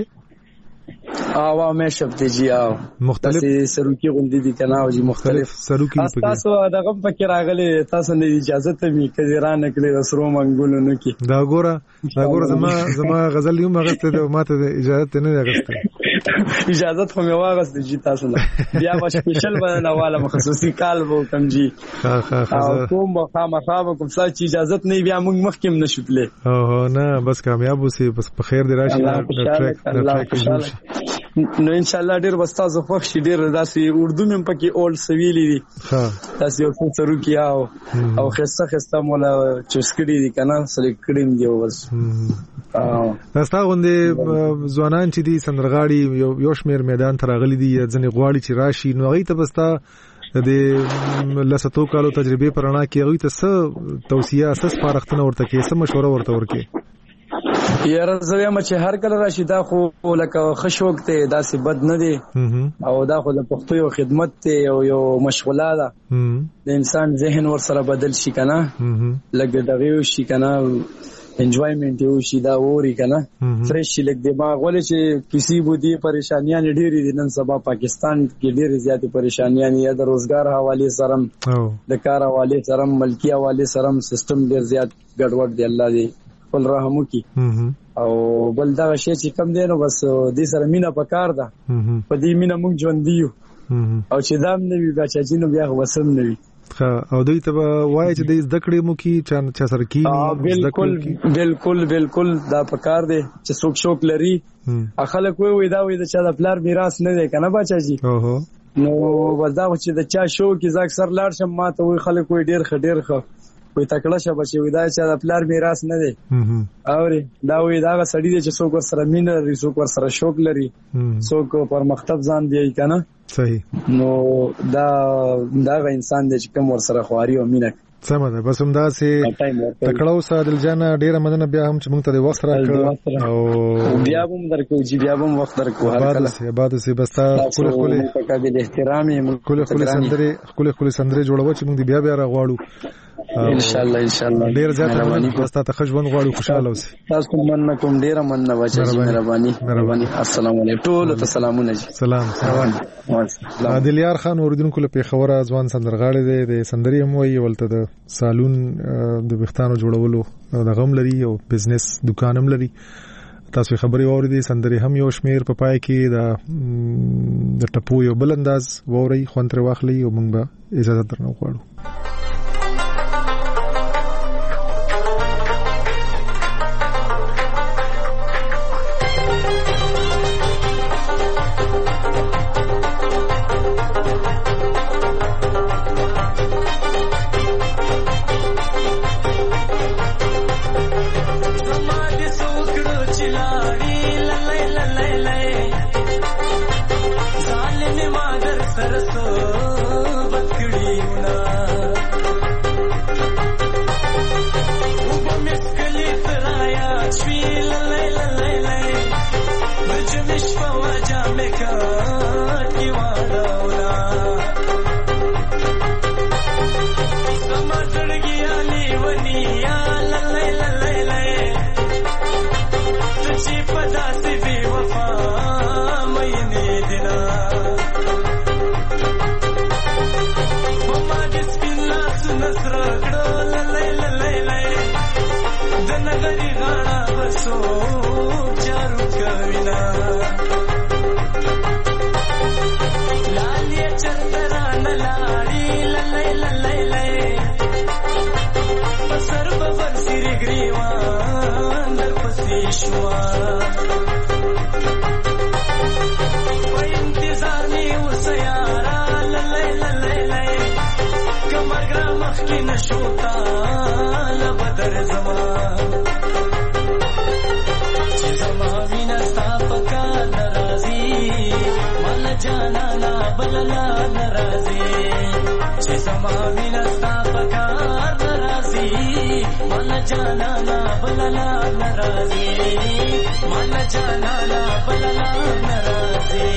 او میش اپ دی جی او مختلف سروکی غوندي دي کنه او جی مختلف سروکی تاسو دغه فکر راغلی تاسو نه اجازه ته می کډیرانه کړی د سرو منګولو نه کی دا ګوره زما غزل یو مغسته ده ماته اجازه نه غسته اجازه خو مې واغسته جی تاسو نه بیا به سپیشل باندې والا مخصوصي کال وو کم جی او کوم خامخا کوم څه چې اجازه نه بیا موږ مخکې نشوتلې او نه بس کامیاب اوسې بس په خیر دی راشي ټریک نو ان شاء الله ډیر واستازو خوښ شي ډیر داسې اردو مې پکې اول سویلی دي تاسو یو څه سره کیاو او خسته مولا چسکړي دي کنه سلیکټ کړم دی بس تاسو غوندې ځوانان چې دي سندرغاړي یو شمیر میدان ته راغلي دي ځنې غواړي چې راشي نو هغه ته بستا د لساتو کالو تجربه پرانا کې هغه ته څه توصيه اساس فارختنه ورته کې څه مشوره ورته ورکې یاره زویم چې هر کله راشي دا خو لکه خشوک ته داسې بد نه دی او دا خو د پښتو یو خدمت ته او یو مشغوله ده د انسان ذهن ور سره بدل شي کنه لکه دغه شي کنه انجوایمنت یو شي دا ووري کنه فرش شي لکه دماغ ولې چې کسی بودی پریشانیاں ډېری دي نن سبا پاکستان کې ډېری زیاتې پریشانیاں یا د روزګار حواله سره د کار حواله سره ملکی حواله سره سیستم ډېر زیات ګډوډ دی الله دې خپل رحم وکي او بل دا شی چې کم دی نو بس دې سره مینا پکار ده په دې مینا موږ ژوند دیو او چې دام نه وي بچا چې نو بیا وسم نه وي او دوی ته وایي چې د زده کړې مو کې چا سره کې بالکل دا پکار دی چې څوک شوق لري خلک وي دا وي چې دا پلار میراث نه دی کنه بچا جی نو ودا چې د چا شو کې زاک سر لاړ شم ما ته وي خلک وي ډیر خ وي تکړه شه بچي وي دا چې د پلار میراث نه دی اوري دا وي دا سړی دی چې څوک سره مين لري څوک سره شوق لري څوک پر مکتب ځان دی کنه صحیح نو دا انسان دی چې کوم ور سره خواري او مینه سمه ده بس همدا سي تکړه سادل جان ډیره مننه بیا هم چې موږ ته وخت راکړ او بیا هم درکو چې بیا هم وخت درکو هر کله بعد سي بس تا کله د احترام کله سندري جوړو چې موږ بیا راغواړو ان شاء الله ډیر زیات تاسو ته خجوند غواړو خوشاله اوسئ تاسو مننه کوم ډیر مننه واچي مهرباني السلام علیکم ټول ته سلامونه سلام عادل یار خان اوریدونکو له پیښور ځوان سندرغاړي دی د سندري هم وی ولته د سالون د بختانو جوړولو د غم لري او بزنس دکان هم لري تاسو خبري اوریدي سندري هم یو شمیر په پای کې د ټپو یو بل انداز ووري خونتر واخلي او موږ به اجازه درنو غواړو نغری غاړه بسو چارو کوینا لالی چرتران لاړی للی للی للی پسر ببر سری گریوان در پسی شوا په انتظار نیو سیارا للی للی للی کمرګرا مخکې نشوتا لبدر زما چې زما وینا ستا پکا ناراضي مال جانا لا بللا ناراضي چې زما وینا ستا پکا ناراضي مال جانا لا بللا ناراضي مال جانا لا بللا ناراضي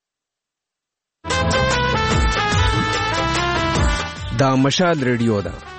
دا مشال ریډیو ده